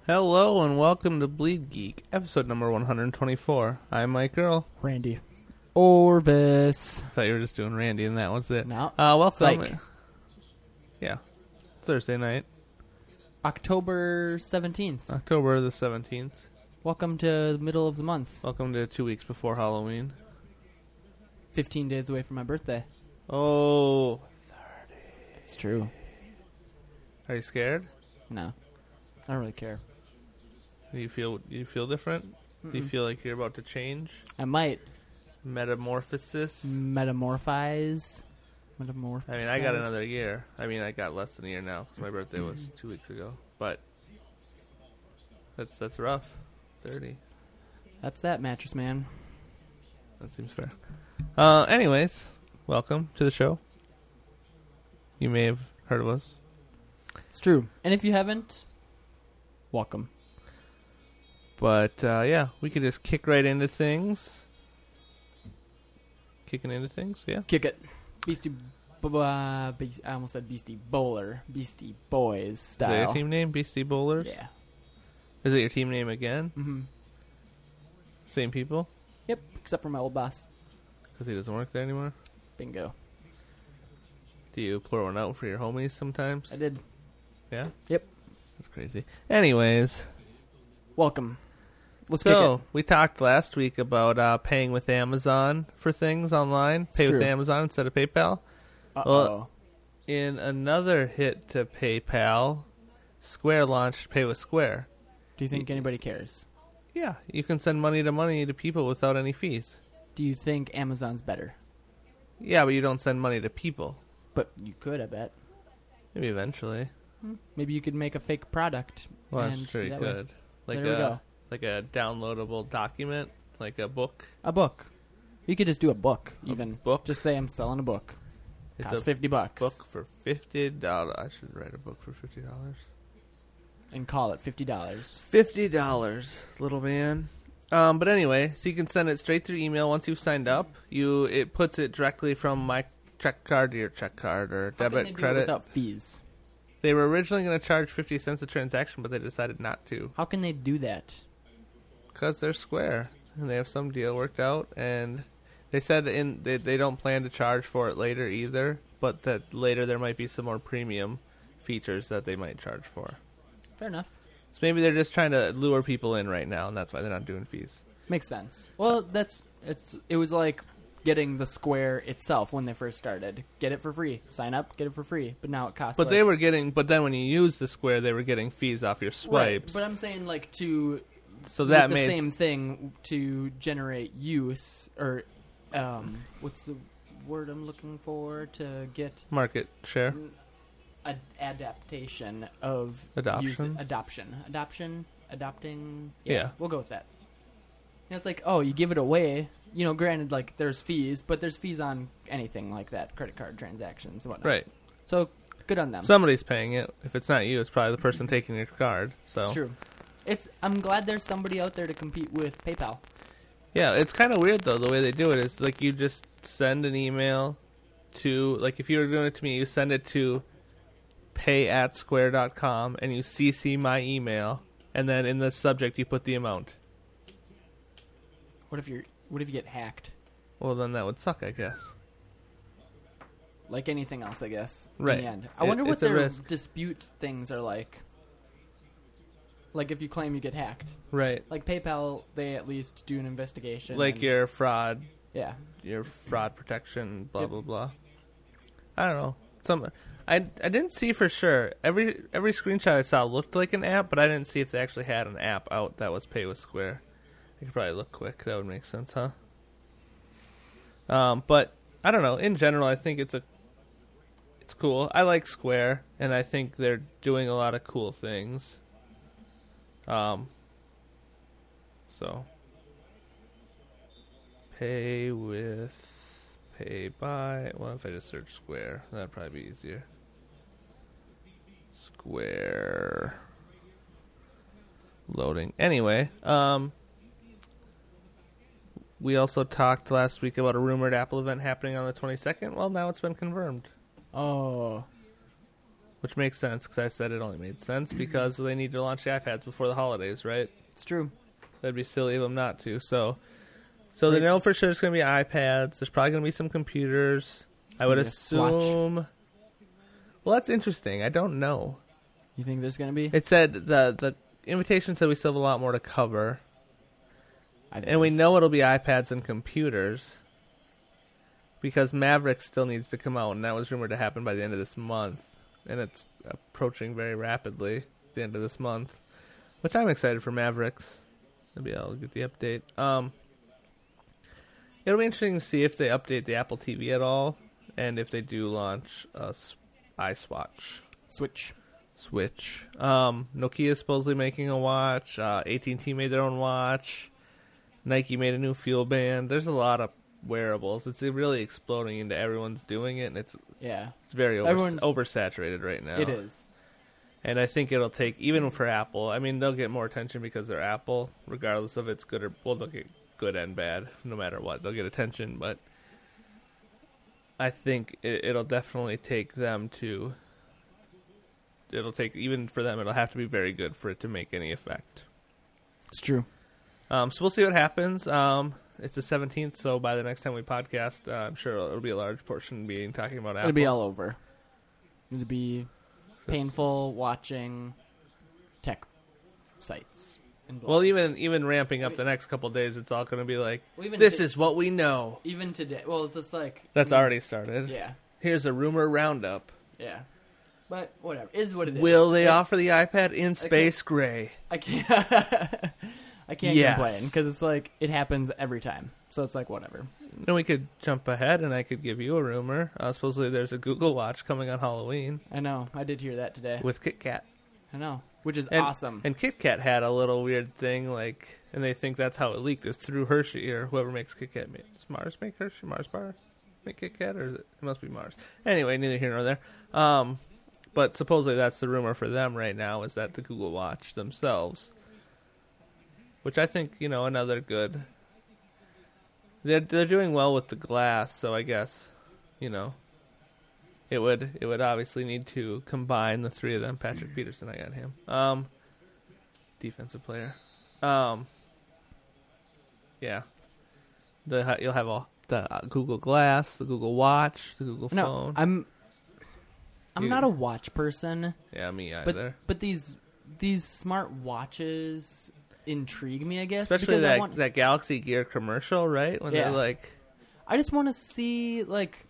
Hello and welcome to Bleed Geek, episode number 124. I'm Mike Earl. Randy Orvis. I thought you were just doing Randy and that was it. No. Welcome. Psych. Yeah. Thursday night, October 17th. October the 17th. Welcome to the middle of the month. Welcome to 2 weeks before Halloween. 15 days away from my birthday. Oh, It's true. are you scared? No. I don't really care. Do you feel different? Do you feel like you're about to change? I might Metamorphosis? metamorphize. I mean, I got another year. I mean, I got less than a year now because my birthday was 2 weeks ago. But that's rough. 30. That's that, mattress man. That seems fair. Anyways, welcome to the show. You may have heard of us. It's true. And if you haven't, welcome. But, yeah, we could just kick right into things. Kicking into things, yeah. Kick it. Beastie... I almost said Beastie Bowler. Beastie Boys Is style. that your team name, Beastie Bowlers? Yeah. Is it your team name again? Mm-hmm. Same people? Yep, except for my old boss. Because he doesn't work there anymore? Bingo. Do you pour one out for your homies sometimes? I did. Yeah? Yep. That's crazy. Anyways. Welcome. Let's kick it. So, we talked last week about paying with Amazon for things online. It's Pay with true. Amazon instead of PayPal. Uh-oh. Well, in another hit to PayPal, Square launched Pay with Square. Do you think anybody cares? Yeah, you can send money to people without any fees. Do you think Amazon's better? Yeah, but you don't send money to people. But you could, I bet. Maybe eventually. Maybe you could make a fake product. Well, and I'm sure do you that way. could. Like There we go. like a downloadable document, like a book. A book. You could just do a book, A even. book? Just say I'm selling a book. It's Costs a $50. book for $50. I should write a book for $50. And call it $50. $50, little man. But anyway, so you can send it straight through email once you've signed up. It puts it directly from my check card to your check card or How can debit they do it credit. without fees? They were originally going to charge 50 cents a transaction, but they decided not to How can they do that? because they're Square and they have some deal worked out. And they said they don't plan to charge for it later either, but that later there might be some more premium features that they might charge for. Fair enough. So maybe they're just trying to lure people in right now, and that's why they're not doing fees. Makes sense. Well, it was like getting the Square itself when they first started. Get it for free. Sign up, get it for free. But now it costs But like, they were getting. But then when you use the Square, they were getting fees off your swipes. Right, but I'm saying like to So that with the made same thing to generate use or what's the word I'm looking for to get market share. adaptation of Adoption? adopting. Yeah. We'll go with that. And it's like, oh, you give it away. You know, granted, like there's fees, but there's fees on anything like that, credit card transactions and whatnot. Right. So good on them. Somebody's paying it. If it's not you, it's probably the person taking your card. So It's true. I'm glad there's somebody out there to compete with PayPal. yeah, it's kind of weird though. The way they do it is like you just send an email to like if you were doing it to me, you send it to pay@square.com and you CC my email, and then in the subject you put the amount. What if you get hacked? Well, then that would suck, I guess. Like anything else, I guess. Right. In the end. I wonder what it's a their risk. dispute things are like. Like if you claim you get hacked. Right. Like PayPal, they at least do an investigation. Like and- your fraud protection, blah Yep. blah blah. I don't know. I didn't see for sure. Every screenshot I saw looked like an app, but I didn't see if they actually had an app out that was Pay with Square. I could probably look quick. That would make sense, huh? But I don't know. In general, I think it's cool. I like Square, and I think they're doing a lot of cool things. So pay by. Well, if I just search Square, that'd probably be easier. Square loading. Anyway, we also talked last week about a rumored Apple event happening on the 22nd. Well, now it's been confirmed. Oh. which makes sense because I said it only made sense because they need to launch the iPads before the holidays, right? It's true. That'd be silly of them not to. So they know for sure it's going to be iPads. There's probably going to be some computers. I would assume. Well, that's interesting. I don't know. You think there's going to be? It said the invitation said we still have a lot more to cover. And we know it'll be iPads and computers because Maverick still needs to come out, and that was rumored to happen by the end of this month. And it's approaching very rapidly at the end of this month, which I'm excited for Mavericks. Maybe I'll get the update. It'll be interesting to see if they update the Apple TV at all, and if they do launch a iSwatch. Switch. Nokia is supposedly making a watch. AT&T made their own watch. Nike made a new Fuel Band. There's a lot of wearables. It's really exploding into everyone's doing it, and it's very oversaturated right now. It is. And I think it'll take, even for Apple, I mean, they'll get more attention because they're Apple, regardless of it's good or, well, they'll get good and bad, no matter what. They'll get attention, but I think it'll definitely take them to, even for them, it'll have to be very good for it to make any effect. It's true. So we'll see what happens. It's the 17th, so by the next time we podcast, I'm sure it'll be a large portion being talking about Apple. It'll be all over. It'll be painful watching tech sites. Well, even ramping up the next couple of days, it's all going to be like, this is what we know. Even today. Well, it's like... That's already started. Yeah. Here's a rumor roundup. Yeah. But whatever. Is what it is. Will they offer the iPad in space gray? I can't... I can't complain, because it's like, it happens every time. So it's like, whatever. Then we could jump ahead, and I could give you a rumor. Supposedly there's a Google Watch coming on Halloween. I know. I did hear that today. With KitKat. I know. Which is awesome. And KitKat had a little weird thing, like, and they think that's how it leaked, is through Hershey, or whoever makes KitKat. Does Mars make Hershey? Mars Bar make KitKat, or is it must be Mars. Anyway, neither here nor there. But supposedly that's the rumor for them right now, is that the Google Watch themselves... Which I think, another good... They're doing well with the glass, so I guess, it would obviously need to combine the three of them. Patrick Peterson, I got him. Defensive player. Yeah. You'll have the Google Glass, the Google Watch, the Google Phone. I'm not a watch person. Yeah, me either. But these smart watches intrigue me, I guess. Especially that Galaxy Gear commercial, right? When they're like... I just want to see, like...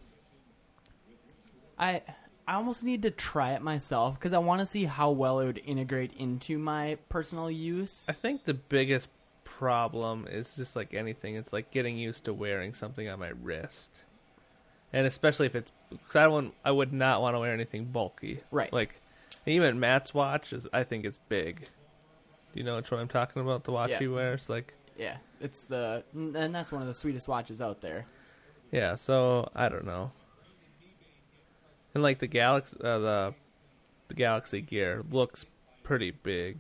I almost need to try it myself, because I want to see how well it would integrate into my personal use. I think the biggest problem is just like anything. It's like getting used to wearing something on my wrist. And especially if it's... Because I would not want to wear anything bulky. Right. Like, even Matt's watch, I think it's big. Do you know which one I'm talking about? The watch he wears? Like, yeah, and that's one of the sweetest watches out there. Yeah, so I don't know. And like the Galaxy Gear looks pretty big.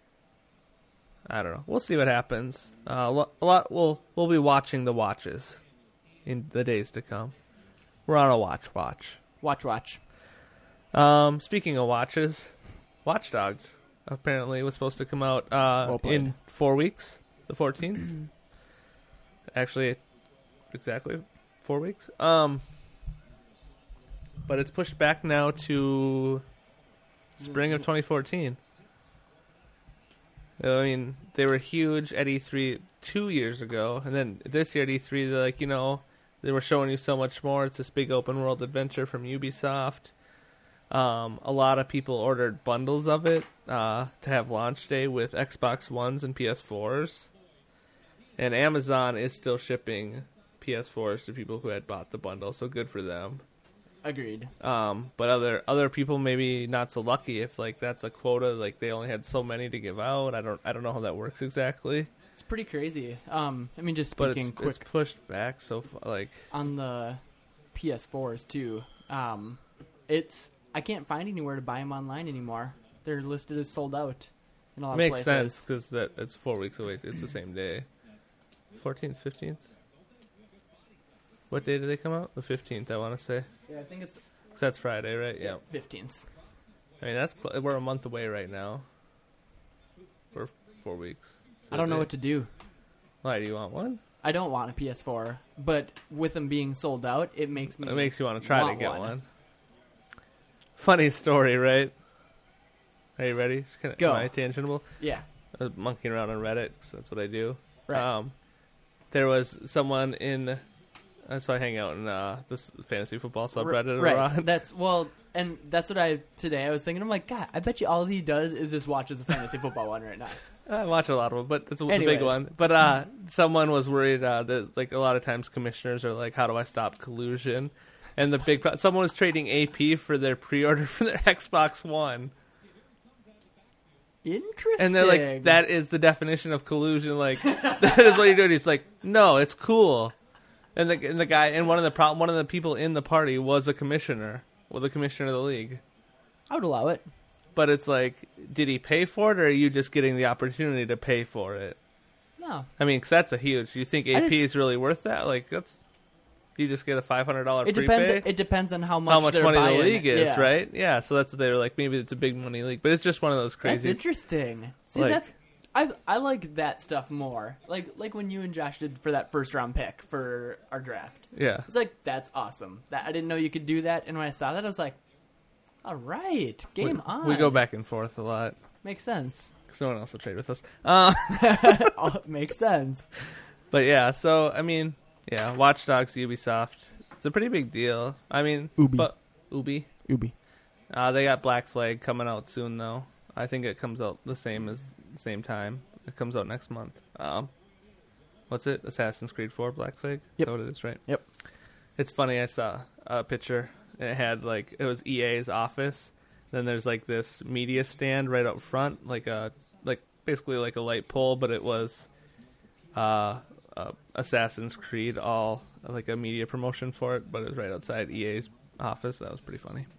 I don't know. We'll see what happens. A lot. We'll be watching the watches in the days to come. We're on a watch. Watch. Speaking of watches, Watch Dogs apparently was supposed to come out in 4 weeks, the 14th. Actually, exactly 4 weeks. But it's pushed back now to spring of 2014. I mean, they were huge at E3 2 years ago, and then this year at E3, they're like, they were showing you so much more. It's this big open world adventure from Ubisoft. A lot of people ordered bundles of it to have launch day with Xbox Ones and PS4s. And Amazon is still shipping PS4s to people who had bought the bundle, so good for them. Agreed. But other people maybe not so lucky if like that's a quota, like they only had so many to give out. I don't know how that works exactly. It's pretty crazy. I mean, just speaking quick, it's pushed back so far, like on the PS4s too. I can't find anywhere to buy them online anymore. They're listed as sold out in a lot of places. Makes sense because it's 4 weeks away. It's the same day, 14th, 15th. What day did they come out? The 15th, I want to say. Yeah, I think it's 'Cause that's Friday, right? Yeah. 15th. I mean, we're a month away right now. We're 4 weeks. I don't know what to do. Why, do you want one? I don't want a PS4, but with them being sold out, it makes me. It makes you want to try to want get one. one. Funny story, right? Are you ready? Go. Am I tangential? Yeah. I was monkeying around on Reddit, 'cause that's what I do. Right. There was someone in... so I hang out in this fantasy football subreddit. Right. That's what today I was thinking. I'm like, God, I bet you all he does is just watches the fantasy football one right now. I watch a lot of them, but that's the Anyways. big one. But someone was worried that like a lot of times commissioners are like, how do I stop collusion? And the big someone was trading AP for their pre-order for their Xbox One. Interesting. And they're like, that is the definition of collusion. Like, that is what you're doing. He's like, no, it's cool. And the guy, and one of the people in the party was a commissioner. Well, the commissioner of the league. I would allow it. But it's like, did he pay for it, or are you just getting the opportunity to pay for it? No. I mean, 'cause that's a huge. You think AP is really worth that? Like, you just get a $500 prepay. It depends on how much money buying. the league is, Yeah. right? Yeah. So that's what they were like. Maybe it's a big money league, but it's just one of those crazy. That's interesting. See, like, I like that stuff more. Like when you and Josh did for that first round pick for our draft. Yeah. It's like, that's awesome. That I didn't know you could do that, and when I saw that, I was like, all right, game on. We go back and forth a lot. Makes sense. 'Cause no one else will trade with us. Makes sense. But yeah, so I mean, yeah, Watch Dogs, Ubisoft. It's a pretty big deal. I mean, Ubi. Ubi. They got Black Flag coming out soon, though. I think it comes out the same time. It comes out next month. What's it? Assassin's Creed 4 Black Flag? Yep. Is that what it is, right? Yep. It's funny. I saw a picture. It had it was EA's office. Then there's like this media stand right up front, basically like a light pole, but it was Assassin's Creed, all like a media promotion for it, but it was right outside EA's office. That was pretty funny.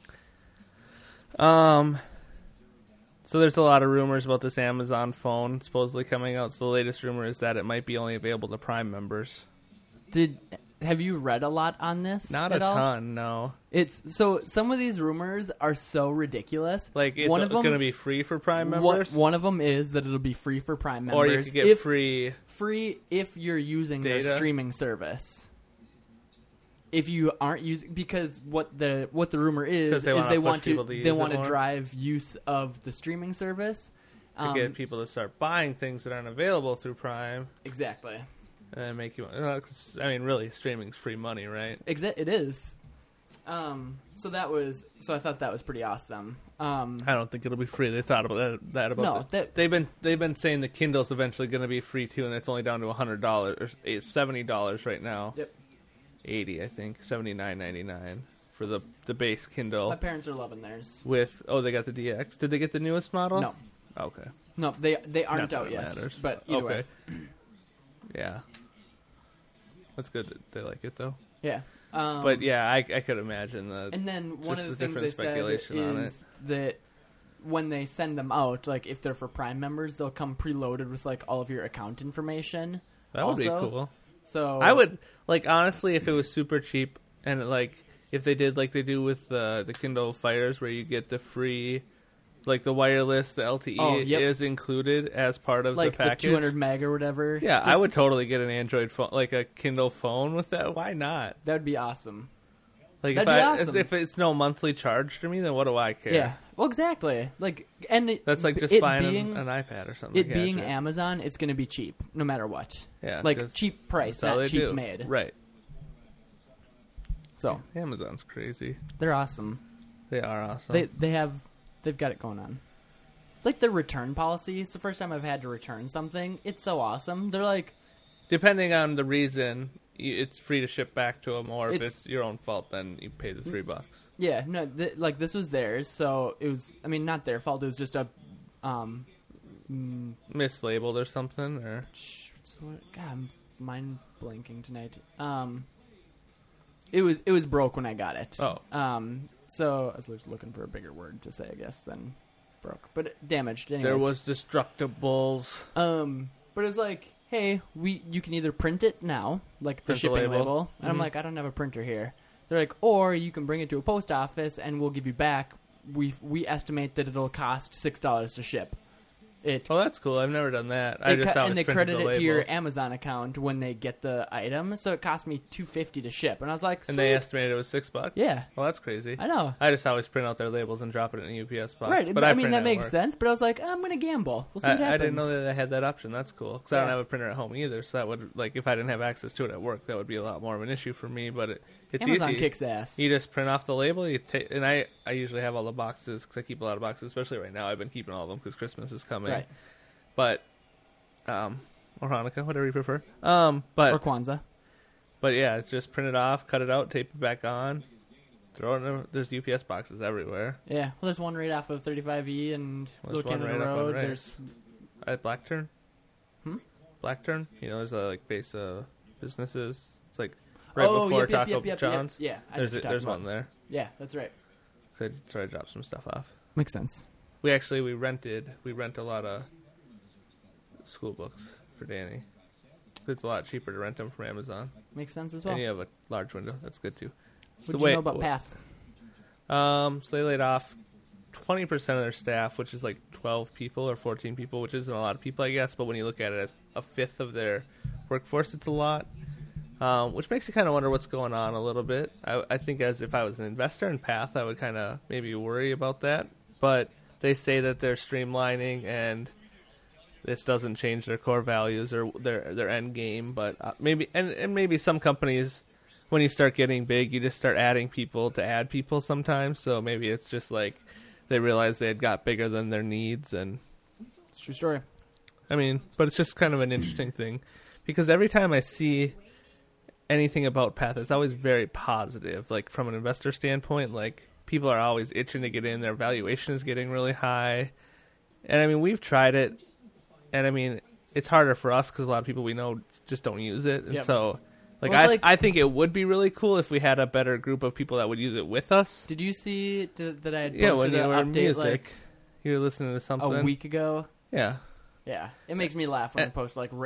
So there's a lot of rumors about this Amazon phone supposedly coming out. So the latest rumor is that it might be only available to Prime members. Have you read a lot on this? Not at a all? ton, no. So some of these rumors are so ridiculous. Like, it's going to be free for Prime members? One of them is that it'll be free for Prime members. Or you could get free if you're using data? their streaming service. If you aren't using, because what the rumor is they want to drive use of the streaming service to get people to start buying things that aren't available through Prime. Exactly. And make you. I mean, really, streaming's free money, right? It is. So I thought that was pretty awesome. I don't think it'll be free. They thought about that. They've been saying the Kindle's eventually going to be free too, and it's only down to $100 or $70 right now. Yep. 80, I think, $79.99 for the base Kindle. My parents are loving theirs. They got the DX. Did they get the newest model? No. Okay. No, they aren't out yet. Matters. But either way. Yeah. That's good that they like it though. Yeah. But yeah, I could imagine that. And then one of the things they said on is that when they send them out, like if they're for Prime members, they'll come preloaded with like all of your account information. That would be cool. So I would honestly, if it was super cheap and if they did like they do with the Kindle Fires, where you get the free, like the wireless, the LTE is included as part of the package, like the 200 meg or whatever. Yeah, I would totally get an Android phone, like a Kindle phone with that. Why not? That would be awesome. Like if it's no monthly charge to me, then what do I care? Yeah, well, exactly. Like, and that's like just buying an iPad or something. It being Amazon, it's going to be cheap no matter what. Yeah, like cheap price, not cheap made. Right. So Amazon's crazy. They're awesome. They are awesome. They've got it going on. It's like their return policy. It's the first time I've had to return something. It's so awesome. They're like, depending on the reason, it's free to ship back to them, or if it's your own fault, then you pay the $3. Yeah, no, like this was theirs, so it was. I mean, not their fault. It was just a mislabeled or something, or God, I'm mind blanking tonight. It was broke when I got it. Oh. So I was looking for a bigger word to say, I guess, than broke, but damaged. Anyways. There was destructibles. But it was like, hey, you can either print it now, like the shipping label, and I'm like, I don't have a printer here. They're like, or you can bring it to a post office and we'll give you back. We estimate that it'll cost $6 to ship. Oh, that's cool. I've never done that. I just always and they printed credit the it to your labels. Amazon account when they get the item, so it cost me $2.50 to ship, and I was like, And they "Sweet." estimated it was $6. Yeah, Well, that's crazy. I know. I just always print out their labels and drop it in a UPS box. Right, But I mean print that at makes work. sense, but I was like, I'm gonna gamble. We'll see what happens. I didn't know that I had that option. That's cool because I don't Yeah. have a printer at home either. So that would if I didn't have access to it at work, that would be a lot more of an issue for me. But it's Amazon easy. kicks ass. You just print off the label. You take, and I usually have all the boxes because I keep a lot of boxes, especially right now. I've been keeping all of them because Christmas is coming. Right. But or Hanukkah, whatever you prefer. Or But Kwanzaa. yeah, it's just print it off, cut it out, tape it back on, throw it in. There's UPS boxes everywhere. Yeah, well, there's one right off of 35E and Well, Little there's one Canada right up on Road. right. There's At Blackturn. Hmm? Blackturn. There's a base of businesses. It's like right before Taco John's. Yeah, I know There's what you're talking there's about. one there. Yeah, that's right. So I try to drop some stuff off. Makes sense. We rent a lot of school books for Danny. It's a lot cheaper to rent them from Amazon. Makes sense as well. And you have a large window. That's good too. What do you know about Path? So they laid off 20% of their staff, which is like 12 people or 14 people, which isn't a lot of people, I guess. But when you look at it as a fifth of their workforce, it's a lot. Which makes you kind of wonder what's going on a little bit. I think as if I was an investor in Path, I would kind of maybe worry about that. But they say that they're streamlining and this doesn't change their core values or their end game. But maybe and maybe some companies, when you start getting big, you just start adding people to add people sometimes. So maybe it's just like they realized they had got bigger than their needs. And It's a true story. I mean, but it's just kind of an interesting thing because every time I see anything about Path, it's always very positive. Like from an investor standpoint, like people are always itching to get in. Their valuation is getting really high. And I mean, we've tried it. And I mean, it's harder for us because a lot of people we know just don't use it. And Yep. so, Well, it's like- I think it would be really cool if we had a better group of people that would use it with us. Did you see that I had posted Yeah, when you an were update music, like you were listening to something. a week ago? Yeah. Yeah, it makes me laugh when I post like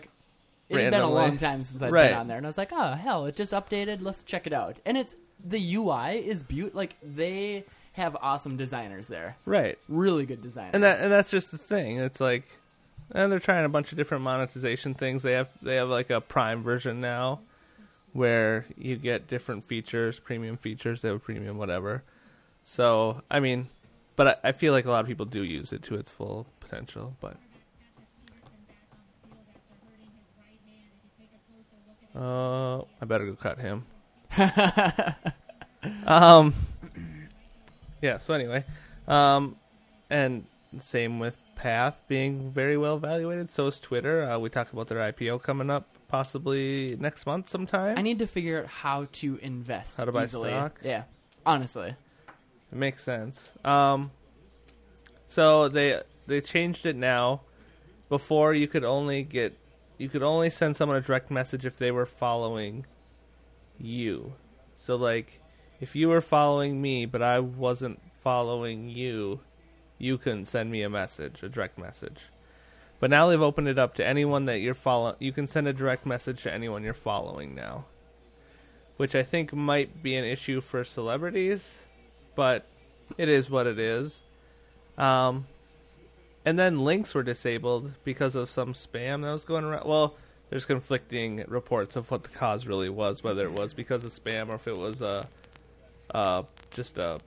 it had been a Randomly. long time since I'd Right. been on there, and I was like, oh hell, it just updated. Let's check it out. And it's the UI is beautiful. Like they have awesome designers there, Right. really good designers. And that's just the thing. It's like, and they're trying a bunch of different monetization things. They have like a Prime version now, where you get different features, premium features. They have premium whatever. So I mean, but I feel like a lot of people do use it to its full potential. But I better go cut him. Yeah. So anyway, and same with Path being very well evaluated. So is Twitter. We talk about their IPO coming up possibly next month sometime. I need to figure out how to invest. How to buy easily. stock? Yeah, honestly. It makes sense. So they changed it now. Before you could only send someone a direct message if they were following you. So like if you were following me but I wasn't following you, you couldn't send me a direct message. But now they've opened it up to anyone that you're following. You can send a direct message to anyone you're following now, which I think might be an issue for celebrities, but it is what it is. And then links were disabled because of some spam that was going around. Well, there's conflicting reports of what the cause really was, whether it was because of spam or if it was just a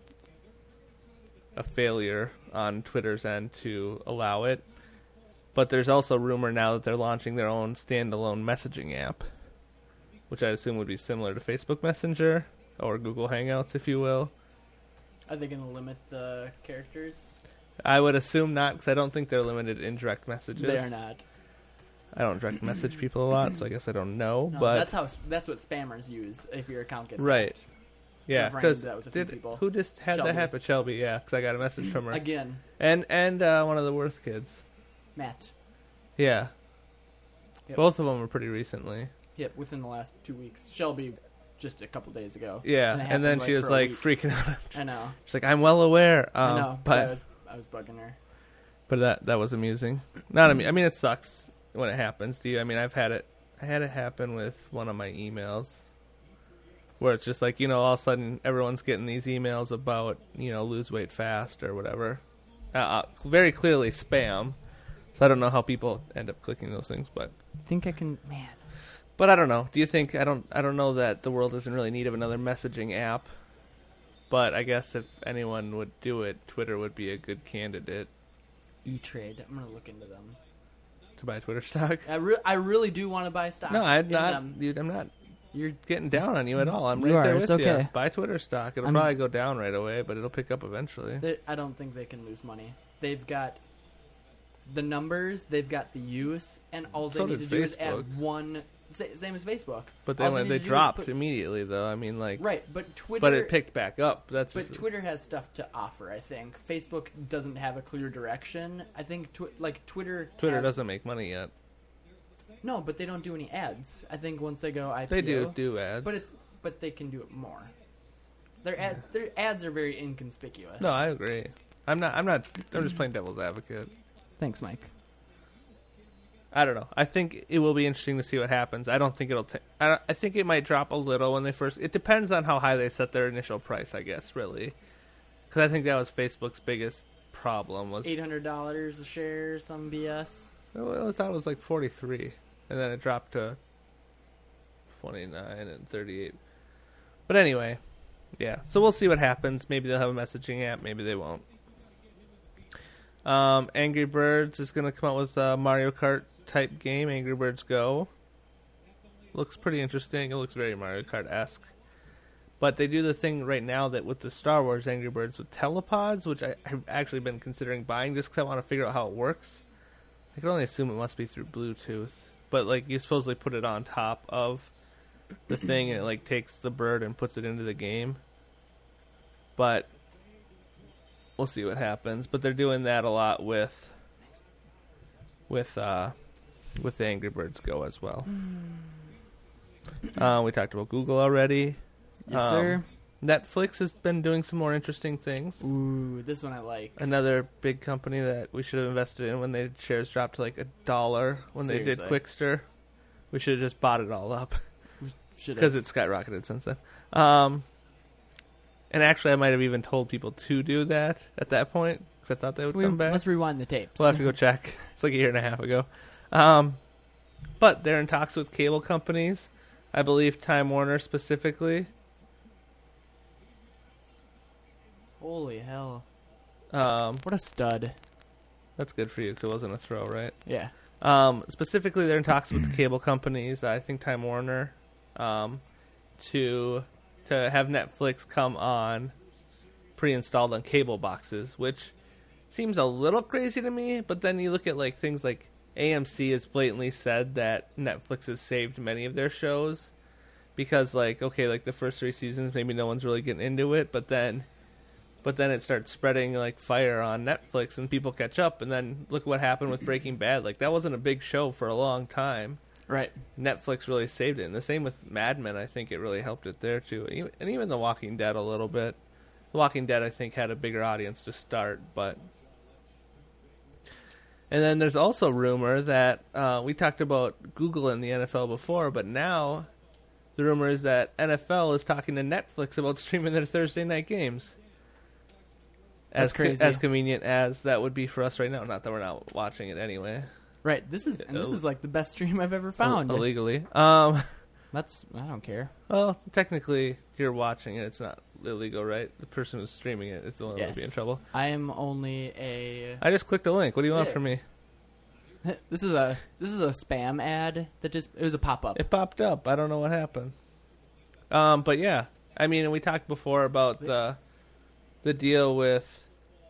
failure on Twitter's end to allow it. But there's also rumor now that they're launching their own standalone messaging app, which I assume would be similar to Facebook Messenger or Google Hangouts, if you will. Are they going to limit the characters? I would assume not, because I don't think they're limited in direct messages. They are not. I don't direct message people a lot, so I guess I don't know. No, but that's what spammers use if your account gets Right. hacked. yeah, I've run because into that with a few people. who just had Shelby. that happen? Shelby, yeah, because I got a message from her. Again, And one of the Worth kids. Matt. Yeah. Yep. Both of them were pretty recently. Yep, within the last 2 weeks. Shelby just a couple days ago. Yeah, And it and then happened, she was for a like week. freaking out. I know. She's like, I'm well aware. I know. But I was bugging her. But that was amusing. Not I mean it sucks when it happens to you. I mean I had it happen with one of my emails. where it's just like, all of a sudden everyone's getting these emails about, lose weight fast or whatever. Very clearly spam. So I don't know how people end up clicking those things, but I think I can, man. But I don't know. Do you think I don't know that the world is in really need of another messaging app. But I guess if anyone would do it, Twitter would be a good candidate E-Trade. I'm gonna look into them. to buy Twitter stock. I really do want to buy stock. No, I'm in not. them. I'm not You're getting down on you at all. I'm You right are. there It's with okay. you. Buy Twitter stock. It'll I'm- probably go down right away, but it'll pick up eventually. I don't think they can lose money. They've got the numbers, they've got the use, and all they So need did to do is Facebook. add one. Same as Facebook. But All then need they to do is dropped put- immediately, though. I mean, like, Right, but Twitter. but it picked back up. That's But just- Twitter has stuff to offer. I think Facebook doesn't have a clear direction. I think Twitter. Twitter has- doesn't make money yet. No, but they don't do any ads. I think once they go IPO, They do ads. but they can do it more. Their ads are very inconspicuous. No, I agree. I'm just playing devil's advocate. Thanks, Mike. I don't know. I think it will be interesting to see what happens. I don't think it'll I think it might drop a little when they first. It depends on how high they set their initial price, I guess, really. Because I think that was Facebook's biggest problem was $800 a share, some BS. I thought it was like 43, and then it dropped to 29 and 38. But anyway, yeah. So we'll see what happens. Maybe they'll have a messaging app. Maybe they won't. Angry Birds is going to come out with a Mario Kart type game, Angry Birds Go. Looks pretty interesting. It looks very Mario Kart-esque. But they do the thing right now that with the Star Wars Angry Birds with telepods, which I've actually been considering buying just because I want to figure out how it works. I can only assume it must be through Bluetooth. But, like, you supposedly put it on top of the thing and it, like, takes the bird and puts it into the game. But we'll see what happens. But they're doing that a lot with the Angry Birds Go as well. We talked about Google already. Yes, sir. Netflix has been doing some more interesting things. Ooh, this one I like. Another big company that we should have invested in when their shares dropped to like $1 when they did Seriously. Quickster. We should have just bought it all up Should've. because it's skyrocketed since then. And actually, I might have even told people to do that at that point because I thought they would come back. Let's rewind the tapes. We'll have to go check. It's like a year and a half ago. But they're in talks with cable companies. I believe Time Warner specifically. Holy hell. That's What a stud. good for you because it wasn't a throw, right? Yeah. Specifically, they're in talks with the cable companies. I think Time Warner to have Netflix come on pre-installed on cable boxes, which seems a little crazy to me. But then you look at like things like AMC has blatantly said that Netflix has saved many of their shows because, like, okay, like the first 3 seasons, maybe no one's really getting into it, but then it starts spreading like fire on Netflix and people catch up. And then look what happened with Breaking Bad. Like that wasn't a big show for a long time. Right. Netflix really saved it. And the same with Mad Men. I think it really helped it there too. And even The Walking Dead a little bit. The Walking Dead, I think, had a bigger audience to start. And then there's also rumor that we talked about Google in the NFL before, but now the rumor is that NFL is talking to Netflix about streaming their Thursday night games. That's crazy. As convenient as that would be for us right now. Not that we're not watching it anyway. Right. This is like the best stream I've ever found. Illegally. I don't care. Well, technically, you're watching it. It's not illegal, right? The person who's streaming it is the one that would be in trouble. I am only a. I just clicked a link. What do you want Yeah. from me? This is a spam ad that it was a pop up. It popped up. I don't know what happened. But yeah, I mean, we talked before about the deal with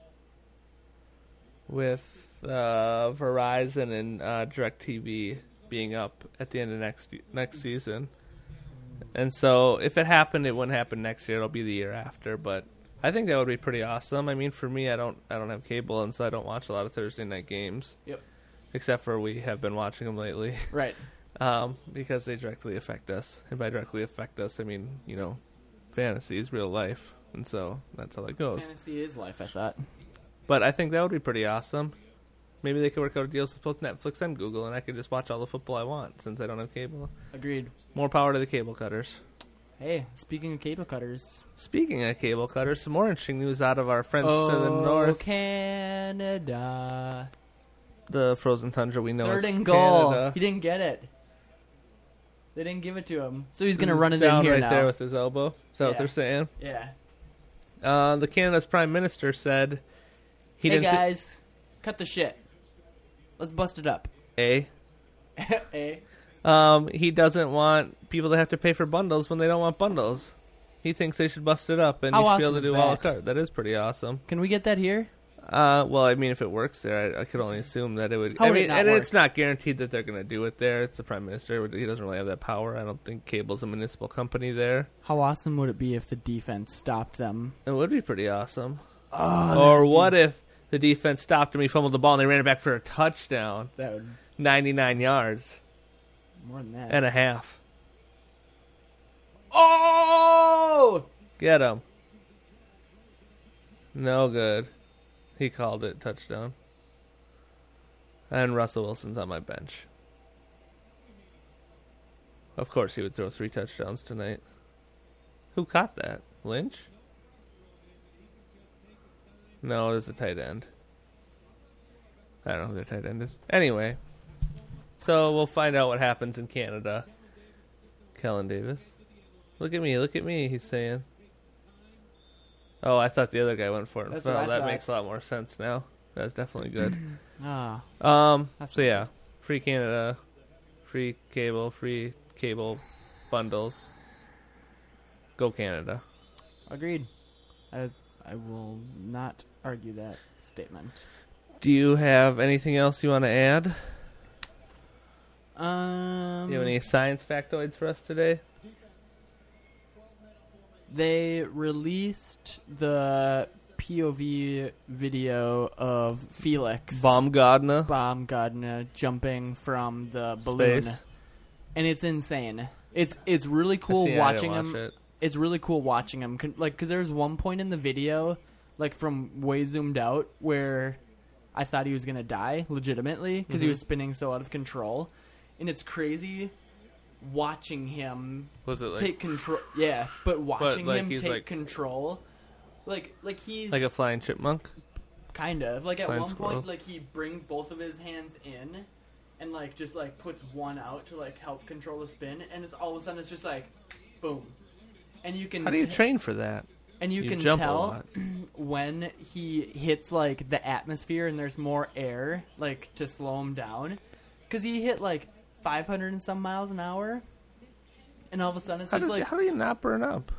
Verizon and DirecTV being up at the end of next season. And so if it happened, it wouldn't happen next year. It'll be the year after. But I think that would be pretty awesome. I mean, for me, I don't have cable, and so I don't watch a lot of Thursday night games. Yep. Except for we have been watching them lately. Right. Because they directly affect us. And by directly affect us, I mean, fantasy is real life. And so that's how that goes. Fantasy is life, I thought. But I think that would be pretty awesome. Maybe they could work out deals with both Netflix and Google, and I could just watch all the football I want since I don't have cable. Agreed. More power to the cable cutters. Hey, speaking of cable cutters. Speaking of cable cutters, some more interesting news out of our friends to the north. Canada. The frozen tundra we know Third is and goal. Canada. He didn't get it. They didn't give it to him. So he's going to He's run it down in here right now. there with his elbow. Is that what they're saying? Yeah. The Canada's prime minister said he Hey, didn't guys. Cut the shit. Let's bust it up. A. Hey. He doesn't want people to have to pay for bundles when they don't want bundles. He thinks they should bust it up and How you should be awesome able to is do a la that? carte. That is pretty awesome. Can we get that here? Well, I mean, if it works there, I could only assume that it would. How I would it mean, not and work? it's not guaranteed that they're going to do it there. It's the prime minister. He doesn't really have that power. I don't think cable's a municipal company there. How awesome would it be if the defense stopped them? It would be pretty awesome. Oh, Or what if the defense stopped him, he fumbled the ball, and they ran it back for a touchdown? that would 99 yards more than that. and a half. Oh! Get him. No good. He called it touchdown. And Russell Wilson's on my bench. Of course he would throw 3 touchdowns tonight. Who caught that? Lynch? No, it was a tight end. I don't know who their tight end is. Anyway. So we'll find out what happens in Canada. Kellen Davis. Look at me, he's saying. Oh, I thought the other guy went for it and That's fell. what I That thought. makes a lot more sense now. That's definitely good. Ah. So yeah, free Canada, free cable bundles. Go Canada. Agreed. I will not argue that statement. Do you have anything else you want to add? Do you have any science factoids for us today? They released the POV video of Felix Baumgartner jumping from the balloon, space. and it's insane. It's really cool I didn't watching watch him. it. It's really cool watching him. Because there's one point in the video, like from way zoomed out, where I thought he was gonna die legitimately because he was spinning so out of control, and it's crazy watching him Was it like take control. Yeah, but watching like, him he's take like- control, like he's like a flying chipmunk? kind of like at flying one squirrel? point, like he brings both of his hands in, and like just like puts one out to like help control the spin, and it's all of a sudden it's just like, boom, and you can How do you train for that? and you can jump a tell lot. when he hits like the atmosphere and there's more air like to slow him down, because he hit like 500 and some miles an hour, and all of a sudden it's How just like, do you not burn up?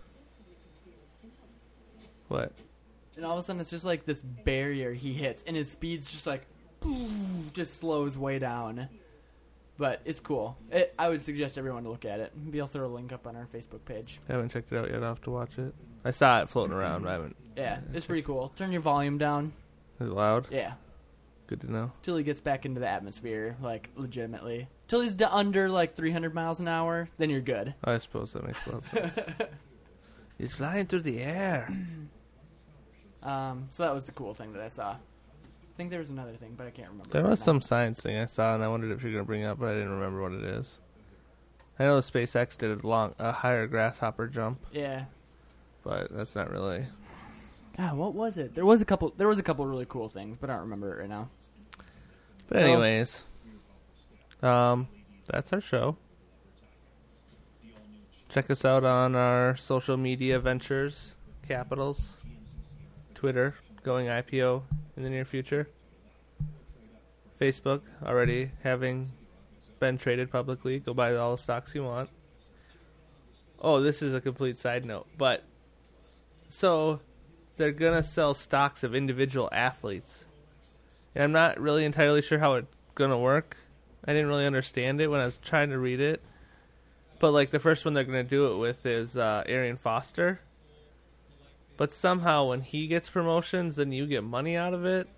What? and all of a sudden it's just like this barrier he hits, and his speed's just like just slows way down. But it's cool. I would suggest everyone to look at it. Maybe I'll throw a link up on our Facebook page. I haven't checked it out yet. I'll have to watch it. I saw it floating around, but I haven't. Yeah, it's pretty cool. Turn your volume down. Is it loud? Yeah, Good to know. till he gets back into the atmosphere, like legitimately. Till he's under like 300 miles an hour, then you're good. I suppose that makes a lot of sense. He's flying through the air. So that was the cool thing that I saw. I think there was another thing, but I can't remember. There right was now. some science thing I saw, and I wondered if you're going to bring it up, but I didn't remember what it is. I know the SpaceX did a higher grasshopper jump, Yeah. but that's not really. God, what was it? There was a couple really cool things, but I don't remember it right now. But So- anyways, that's our show. Check us out on our social media ventures, Capitals, Twitter, going IPO in the near future. Facebook, already having been traded publicly. Go buy all the stocks you want. Oh, this is a complete side note, but so they're going to sell stocks of individual athletes. And I'm not really entirely sure how it's going to work. I didn't really understand it when I was trying to read it. But like the first one they're going to do it with is Arian Foster. But somehow when he gets promotions, then you get money out of it.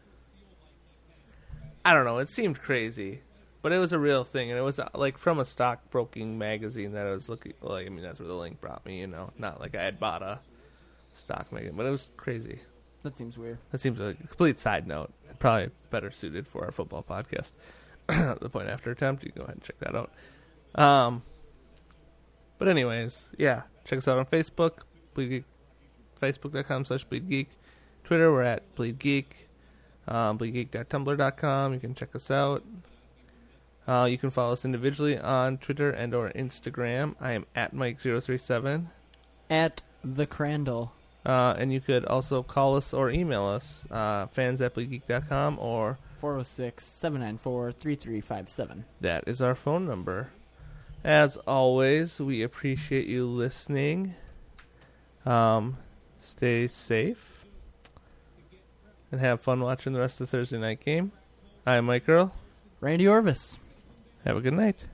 I don't know. It seemed crazy. But it was a real thing. And it was like from a stockbroking magazine that I was looking. Like, I mean, that's where the link brought me, you know. Not like I had bought a stock magazine. But it was crazy. That seems weird. That seems like a complete side note. Probably better suited for our football podcast. The Point After Attempt. You can go ahead and check that out. But But anyways, yeah, check us out on Facebook, Bleed Geek, facebook.com/BleedGeek. Twitter, we're at BleedGeek. BleedGeek.tumblr.com. You can check us out. You can follow us individually on Twitter and or Instagram. I am at Mike037. At the Crandall. And you could also call us or email us, fans@bleedgeek.com, or 406-794-3357. That is our phone number. As always, we appreciate you listening. Stay safe. And have fun watching the rest of the Thursday night game. I am Mike Earl. Randy Orvis. Have a good night.